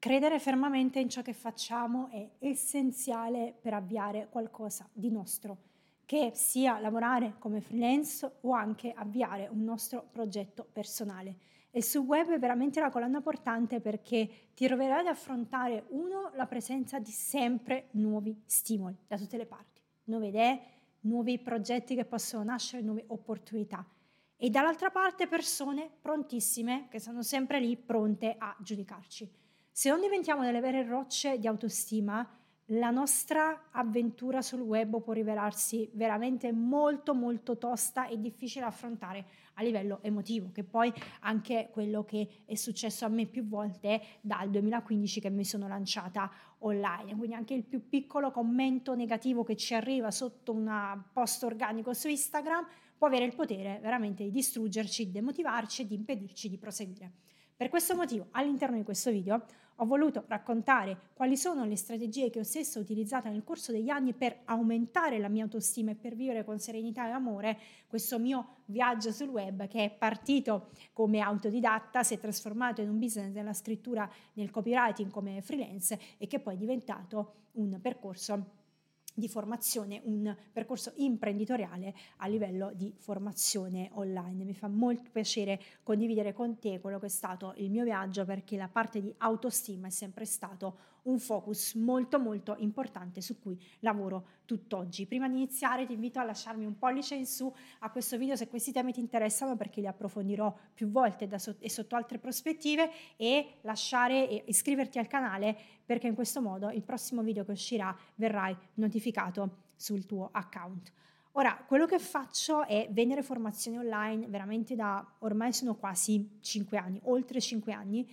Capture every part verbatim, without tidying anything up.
Credere fermamente in ciò che facciamo è essenziale per avviare qualcosa di nostro, che sia lavorare come freelance o anche avviare un nostro progetto personale. E il sul web è veramente la colonna portante perché ti troverai ad affrontare, uno, la presenza di sempre nuovi stimoli da tutte le parti, nuove idee, nuovi progetti che possono nascere, nuove opportunità. E dall'altra parte persone prontissime che sono sempre lì pronte a giudicarci. Se non diventiamo delle vere rocce di autostima, la nostra avventura sul web può rivelarsi veramente molto molto tosta e difficile da affrontare a livello emotivo, che poi anche quello che è successo a me più volte dal duemilaquindici che mi sono lanciata online. Quindi anche il più piccolo commento negativo che ci arriva sotto un post organico su Instagram può avere il potere veramente di distruggerci, di demotivarci e di impedirci di proseguire. Per questo motivo, all'interno di questo video ho voluto raccontare quali sono le strategie che ho stessa utilizzata nel corso degli anni per aumentare la mia autostima e per vivere con serenità e amore questo mio viaggio sul web che è partito come autodidatta, si è trasformato in un business nella scrittura, nel copywriting come freelance e che poi è diventato un percorso di formazione, un percorso imprenditoriale a livello di formazione online. Mi fa molto piacere condividere con te quello che è stato il mio viaggio perché la parte di autostima è sempre stato un focus molto molto importante su cui lavoro tutt'oggi. Prima di iniziare ti invito a lasciarmi un pollice in su a questo video se questi temi ti interessano perché li approfondirò più volte da so- e sotto altre prospettive e lasciare e iscriverti al canale perché in questo modo il prossimo video che uscirà verrai notificato sul tuo account. Ora, quello che faccio è vendere formazioni online veramente da ormai sono quasi cinque anni, oltre cinque anni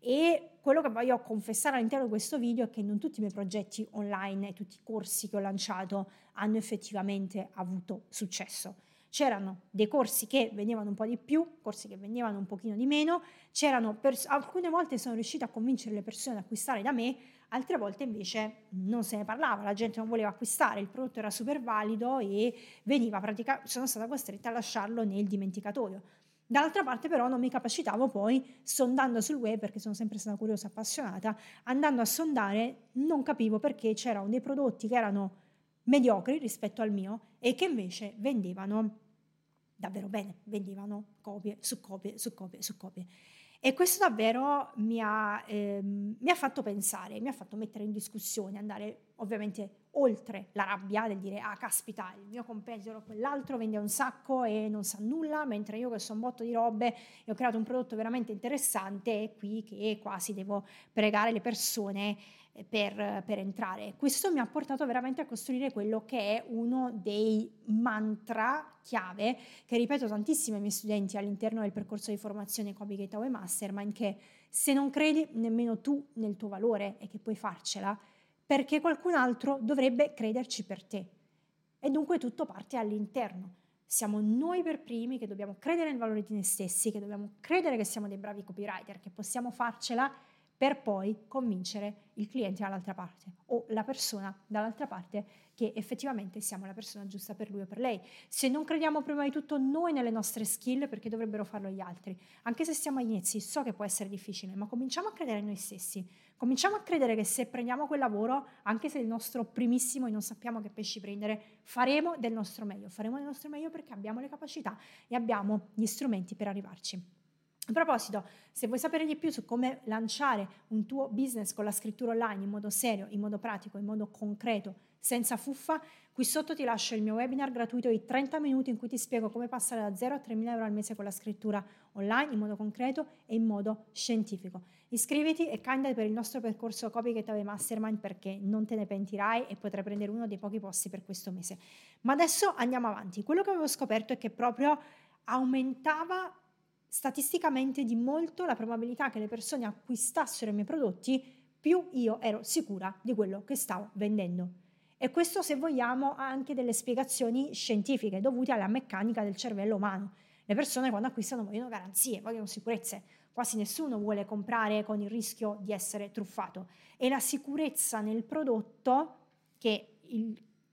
e quello che voglio confessare all'interno di questo video è che non tutti i miei progetti online e tutti i corsi che ho lanciato hanno effettivamente avuto successo. C'erano dei corsi che vendevano un po' di più, corsi che vendevano un pochino di meno, c'erano pers- alcune volte sono riuscita a convincere le persone ad acquistare da me, altre volte invece non se ne parlava, la gente non voleva acquistare, il prodotto era super valido e veniva pratica- sono stata costretta a lasciarlo nel dimenticatoio. Dall'altra parte però non mi capacitavo poi, sondando sul web, perché sono sempre stata curiosa e appassionata, andando a sondare non capivo perché c'erano dei prodotti che erano mediocri rispetto al mio e che invece vendevano davvero bene, vendevano copie su copie su copie su copie. E questo davvero mi ha, ehm, mi ha fatto pensare, mi ha fatto mettere in discussione, andare ovviamente oltre la rabbia del dire ah caspita il mio competitor quell'altro vende un sacco e non sa nulla mentre io che so un botto di robe e ho creato un prodotto veramente interessante e qui che quasi devo pregare le persone eh, per, per entrare. Questo mi ha portato veramente a costruire quello che è uno dei mantra chiave che ripeto tantissimo ai miei studenti all'interno del percorso di formazione Copy Gateway Mastermind, che se non credi nemmeno tu nel tuo valore e che puoi farcela, perché qualcun altro dovrebbe crederci per te. E dunque tutto parte all'interno. Siamo noi per primi che dobbiamo credere nel valore di noi stessi, che dobbiamo credere che siamo dei bravi copywriter, che possiamo farcela per poi convincere il cliente dall'altra parte o la persona dall'altra parte che effettivamente siamo la persona giusta per lui o per lei. Se non crediamo prima di tutto noi nelle nostre skill, perché dovrebbero farlo gli altri? Anche se siamo agli inizi, so che può essere difficile, ma cominciamo a credere in noi stessi. Cominciamo a credere che se prendiamo quel lavoro, anche se è il nostro primissimo e non sappiamo che pesci prendere, faremo del nostro meglio. Faremo del nostro meglio perché abbiamo le capacità e abbiamo gli strumenti per arrivarci. A proposito, se vuoi sapere di più su come lanciare un tuo business con la scrittura online in modo serio, in modo pratico, in modo concreto, senza fuffa, qui sotto ti lascio il mio webinar gratuito di trenta minuti in cui ti spiego come passare da zero a tremila euro al mese con la scrittura online in modo concreto e in modo scientifico. Iscriviti e candidati per il nostro percorso Copy Gateway Mastermind perché non te ne pentirai e potrai prendere uno dei pochi posti per questo mese. Ma adesso andiamo avanti. Quello che avevo scoperto è che proprio aumentava statisticamente di molto la probabilità che le persone acquistassero i miei prodotti, più io ero sicura di quello che stavo vendendo. E questo, se vogliamo, ha anche delle spiegazioni scientifiche dovute alla meccanica del cervello umano. Le persone quando acquistano vogliono garanzie, vogliono sicurezze. Quasi nessuno vuole comprare con il rischio di essere truffato. E la sicurezza nel prodotto che il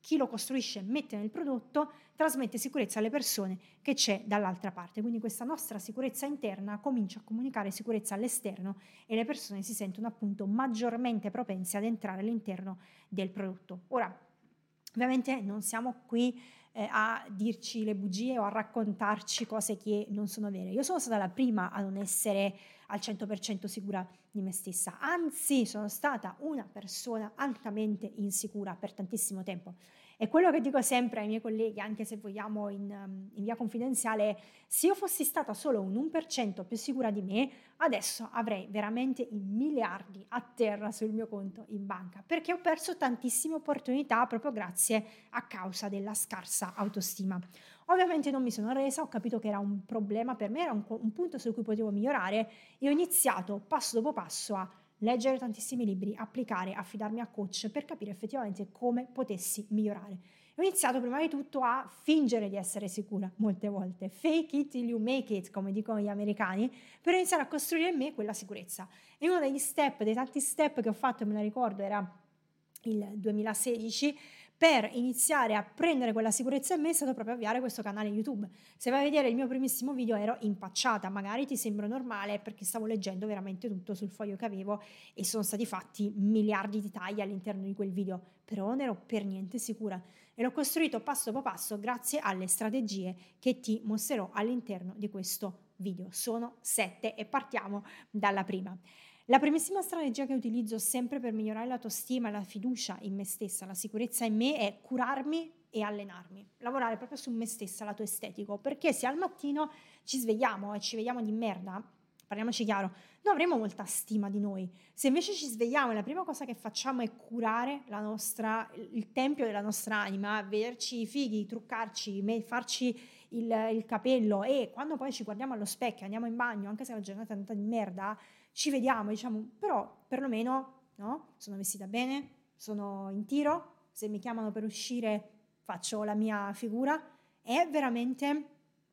chi lo costruisce mette nel prodotto, trasmette sicurezza alle persone che c'è dall'altra parte. Quindi questa nostra sicurezza interna comincia a comunicare sicurezza all'esterno e le persone si sentono appunto maggiormente propense ad entrare all'interno del prodotto. Ora, ovviamente non siamo qui eh, a dirci le bugie o a raccontarci cose che non sono vere. Io sono stata la prima a non essere al cento per cento sicura di me stessa, anzi sono stata una persona altamente insicura per tantissimo tempo. E quello che dico sempre ai miei colleghi, anche se vogliamo in, in via confidenziale, è: se io fossi stata solo un uno per cento più sicura di me, adesso avrei veramente i miliardi a terra sul mio conto in banca, perché ho perso tantissime opportunità proprio grazie a causa della scarsa autostima. Ovviamente non mi sono resa, ho capito che era un problema per me, era un, un punto su cui potevo migliorare e ho iniziato passo dopo passo a leggere tantissimi libri, applicare, affidarmi a coach per capire effettivamente come potessi migliorare. Ho iniziato prima di tutto a fingere di essere sicura, molte volte, fake it till you make it, come dicono gli americani, per iniziare a costruire in me quella sicurezza. E uno degli step, dei tanti step che ho fatto, me la ricordo, era il duemilasedici, per iniziare a prendere quella sicurezza in me è stato proprio avviare questo canale YouTube. Se vai a vedere il mio primissimo video ero impacciata, magari ti sembra normale perché stavo leggendo veramente tutto sul foglio che avevo e sono stati fatti miliardi di tagli all'interno di quel video, però non ero per niente sicura e l'ho costruito passo dopo passo grazie alle strategie che ti mostrerò all'interno di questo video. Sono sette e partiamo dalla prima. La primissima strategia che utilizzo sempre per migliorare l'autostima, la fiducia in me stessa, la sicurezza in me è curarmi e allenarmi, lavorare proprio su me stessa, lato estetico, perché se al mattino ci svegliamo e ci vediamo di merda, parliamoci chiaro, non avremo molta stima di noi. Se invece ci svegliamo e la prima cosa che facciamo è curare la nostra, il tempio della nostra anima, vederci i fighi, truccarci, farci il, il capello e quando poi ci guardiamo allo specchio, andiamo in bagno, anche se la giornata è andata di merda, ci vediamo, diciamo, però perlomeno, no? Sono vestita bene, sono in tiro, se mi chiamano per uscire faccio la mia figura, è veramente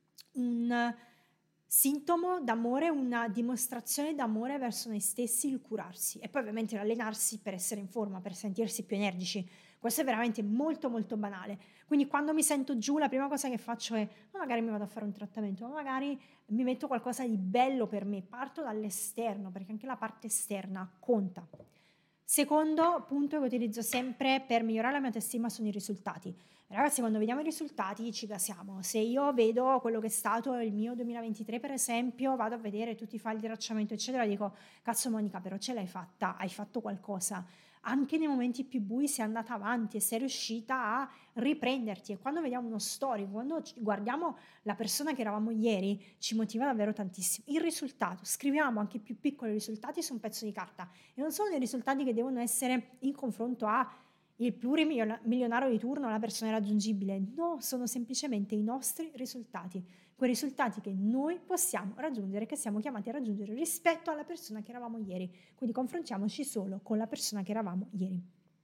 un sintomo d'amore, una dimostrazione d'amore verso noi stessi il curarsi e poi ovviamente l'allenarsi per essere in forma, per sentirsi più energici. Questo è veramente molto molto banale. Quindi quando mi sento giù la prima cosa che faccio è ma magari mi vado a fare un trattamento, ma magari mi metto qualcosa di bello per me, parto dall'esterno perché anche la parte esterna conta. Secondo punto che utilizzo sempre per migliorare la mia autostima sono i risultati. Ragazzi, quando vediamo i risultati ci gasiamo. Se io vedo quello che è stato il mio duemilaventitré, per esempio, vado a vedere tutti i file di tracciamento, eccetera, dico, cazzo Monica, però ce l'hai fatta, hai fatto qualcosa. Anche nei momenti più bui sei andata avanti e sei riuscita a riprenderti. E quando vediamo uno story, quando guardiamo la persona che eravamo ieri, ci motiva davvero tantissimo. Il risultato, scriviamo anche i più piccoli risultati su un pezzo di carta. E non sono dei risultati che devono essere in confronto a il plurimilionario di turno, la persona raggiungibile. No, sono semplicemente i nostri risultati, quei risultati che noi possiamo raggiungere, che siamo chiamati a raggiungere rispetto alla persona che eravamo ieri. Quindi confrontiamoci solo con la persona che eravamo ieri.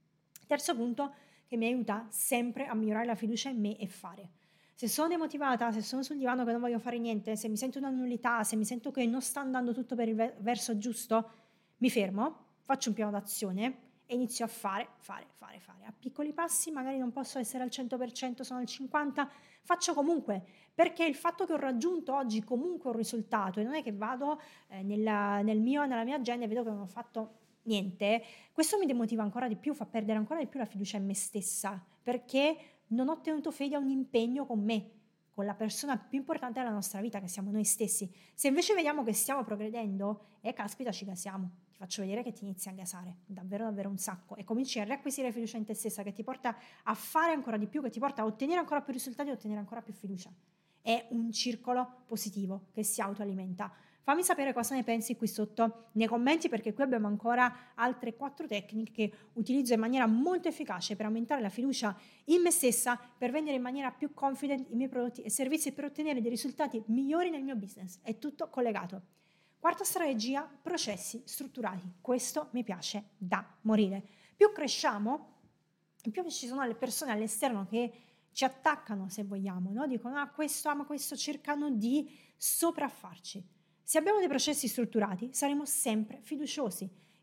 Terzo punto che mi aiuta sempre a migliorare la fiducia in me è fare. Se sono demotivata, se sono sul divano che non voglio fare niente, se mi sento una nullità, se mi sento che non sta andando tutto per il verso giusto, mi fermo, faccio un piano d'azione e inizio a fare, fare, fare, fare. A piccoli passi, magari non posso essere al cento per cento, sono al cinquanta per cento, faccio comunque, perché il fatto che ho raggiunto oggi comunque un risultato e non è che vado eh, nella, nel mio, nella mia agenda e vedo che non ho fatto niente, questo mi demotiva ancora di più, fa perdere ancora di più la fiducia in me stessa, perché non ho tenuto fede a un impegno con me, con la persona più importante della nostra vita, che siamo noi stessi. Se invece vediamo che stiamo progredendo, e eh, caspita, ci gasiamo. Ti faccio vedere che ti inizi a gasare, davvero davvero un sacco, e cominci a riacquisire fiducia in te stessa, che ti porta a fare ancora di più, che ti porta a ottenere ancora più risultati e ottenere ancora più fiducia. È un circolo positivo che si autoalimenta. Fammi sapere cosa ne pensi qui sotto nei commenti, perché qui abbiamo ancora altre quattro tecniche che utilizzo in maniera molto efficace per aumentare la fiducia in me stessa, per vendere in maniera più confident i miei prodotti e servizi e per ottenere dei risultati migliori nel mio business. È tutto collegato. Quarta strategia, processi strutturati. Questo mi piace da morire. Più cresciamo, più ci sono le persone all'esterno che ci attaccano, se vogliamo, no? Dicono, ah, questo, ama questo, cercano di sopraffarci. Se abbiamo dei processi strutturati, saremo sempre fiduciosi.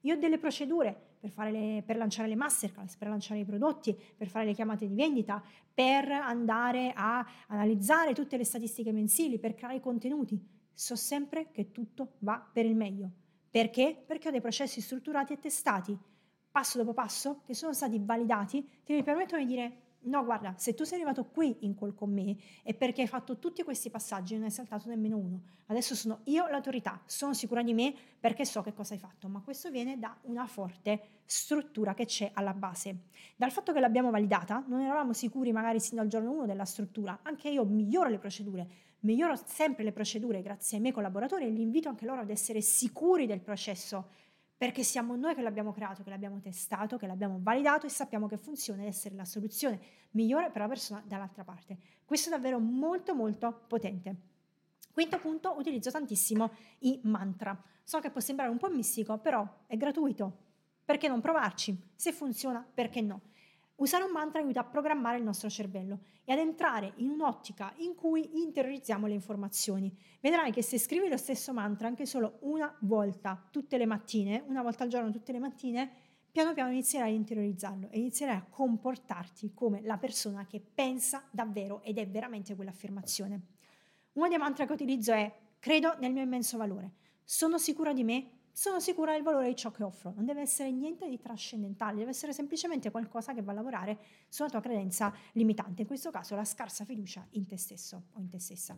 Io ho delle procedure per, fare le, per lanciare le masterclass, per lanciare i prodotti, per fare le chiamate di vendita, per andare a analizzare tutte le statistiche mensili, per creare i contenuti. So sempre che tutto va per il meglio. Perché? Perché ho dei processi strutturati e testati, passo dopo passo, che sono stati validati, che mi permettono di dire: no, guarda, se tu sei arrivato qui in call con me è perché hai fatto tutti questi passaggi, non hai saltato nemmeno uno. Adesso sono io l'autorità, sono sicura di me perché so che cosa hai fatto, ma questo viene da una forte struttura che c'è alla base. Dal fatto che l'abbiamo validata, non eravamo sicuri magari sin dal giorno uno della struttura, anche io miglioro le procedure, miglioro sempre le procedure grazie ai miei collaboratori e li invito anche loro ad essere sicuri del processo, perché siamo noi che l'abbiamo creato, che l'abbiamo testato, che l'abbiamo validato e sappiamo che funziona ed essere la soluzione migliore per la persona dall'altra parte. Questo è davvero molto molto potente. Quinto punto, utilizzo tantissimo i mantra. So che può sembrare un po' mistico, però è gratuito. Perché non provarci? Se funziona, perché no? Usare un mantra aiuta a programmare il nostro cervello e ad entrare in un'ottica in cui interiorizziamo le informazioni. Vedrai che se scrivi lo stesso mantra anche solo una volta tutte le mattine, una volta al giorno tutte le mattine, piano piano inizierai a interiorizzarlo e inizierai a comportarti come la persona che pensa davvero ed è veramente quell'affermazione. Uno dei mantra che utilizzo è: credo nel mio immenso valore, sono sicura di me, sono sicura del valore di ciò che offro. Non deve essere niente di trascendentale, deve essere semplicemente qualcosa che va a lavorare sulla tua credenza limitante, in questo caso la scarsa fiducia in te stesso o in te stessa.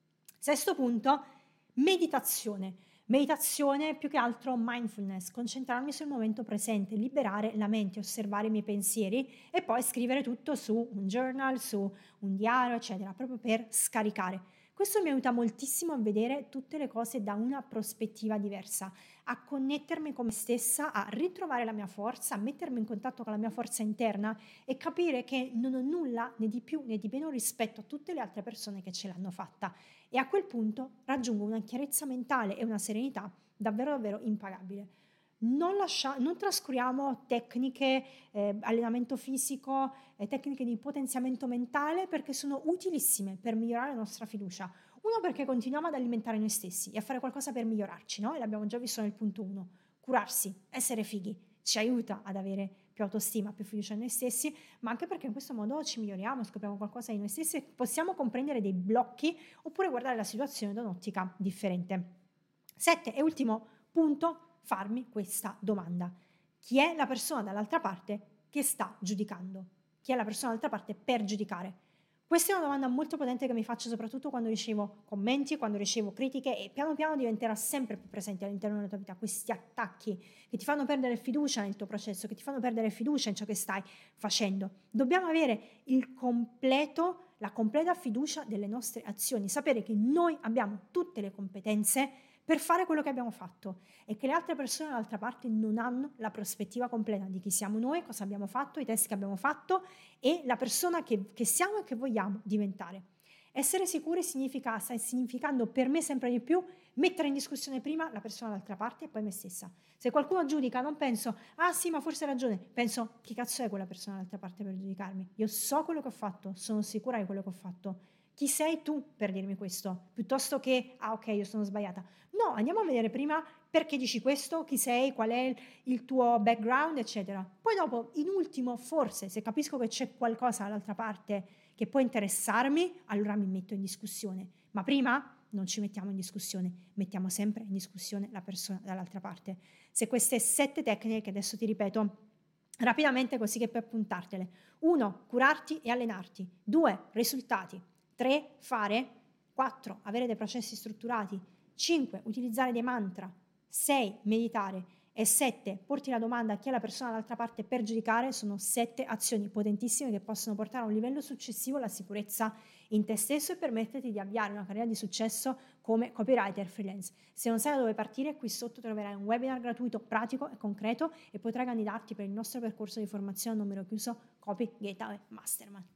Sesto punto, meditazione. Meditazione, più che altro mindfulness, concentrarmi sul momento presente, liberare la mente, osservare i miei pensieri e poi scrivere tutto su un journal, su un diario, eccetera, proprio per scaricare. Questo mi aiuta moltissimo a vedere tutte le cose da una prospettiva diversa, a connettermi con me stessa, a ritrovare la mia forza, a mettermi in contatto con la mia forza interna e capire che non ho nulla né di più né di meno rispetto a tutte le altre persone che ce l'hanno fatta. E a quel punto raggiungo una chiarezza mentale e una serenità davvero davvero impagabile. Non, lascia, non trascuriamo tecniche, eh, allenamento fisico, eh, tecniche di potenziamento mentale perché sono utilissime per migliorare la nostra fiducia. Uno, perché continuiamo ad alimentare noi stessi e a fare qualcosa per migliorarci, no? E l'abbiamo già visto nel punto uno. Curarsi, essere fighi, ci aiuta ad avere più autostima, più fiducia in noi stessi, ma anche perché in questo modo ci miglioriamo, scopriamo qualcosa di noi stessi e possiamo comprendere dei blocchi oppure guardare la situazione da un'ottica differente. Sette e ultimo punto, farmi questa domanda: chi è la persona dall'altra parte che sta giudicando? Chi è la persona dall'altra parte per giudicare? Questa è una domanda molto potente che mi faccio soprattutto quando ricevo commenti, quando ricevo critiche, e piano piano diventerà sempre più presente all'interno della tua vita questi attacchi che ti fanno perdere fiducia nel tuo processo, che ti fanno perdere fiducia in ciò che stai facendo. Dobbiamo avere il completo, la completa fiducia delle nostre azioni, sapere che noi abbiamo tutte le competenze per fare quello che abbiamo fatto e che le altre persone dall'altra parte non hanno la prospettiva completa di chi siamo noi, cosa abbiamo fatto, i test che abbiamo fatto e la persona che, che siamo e che vogliamo diventare. Essere sicuri significa, sta significando per me sempre di più mettere in discussione prima la persona dall'altra parte e poi me stessa. Se qualcuno giudica non penso: ah sì, ma forse hai ragione, penso: chi cazzo è quella persona dall'altra parte per giudicarmi? Io so quello che ho fatto, sono sicura di quello che ho fatto. Chi sei tu per dirmi questo? Piuttosto che: ah ok, io sono sbagliata. No, andiamo a vedere prima perché dici questo, chi sei, qual è il tuo background, eccetera. Poi dopo, in ultimo, forse, se capisco che c'è qualcosa dall'altra parte che può interessarmi, allora mi metto in discussione. Ma prima non ci mettiamo in discussione, mettiamo sempre in discussione la persona dall'altra parte. Se queste sette tecniche, che adesso ti ripeto rapidamente così che puoi appuntartele: uno, curarti e allenarti; due, risultati; tre, fare; quattro, avere dei processi strutturati; cinque, utilizzare dei mantra; sei, meditare; e sette, porti la domanda a chi è la persona dall'altra parte per giudicare. Sono sette azioni potentissime che possono portare a un livello successivo la sicurezza in te stesso e permetterti di avviare una carriera di successo come copywriter freelance. Se non sai da dove partire, qui sotto troverai un webinar gratuito, pratico e concreto e potrai candidarti per il nostro percorso di formazione a numero chiuso Copy Gateway Mastermind.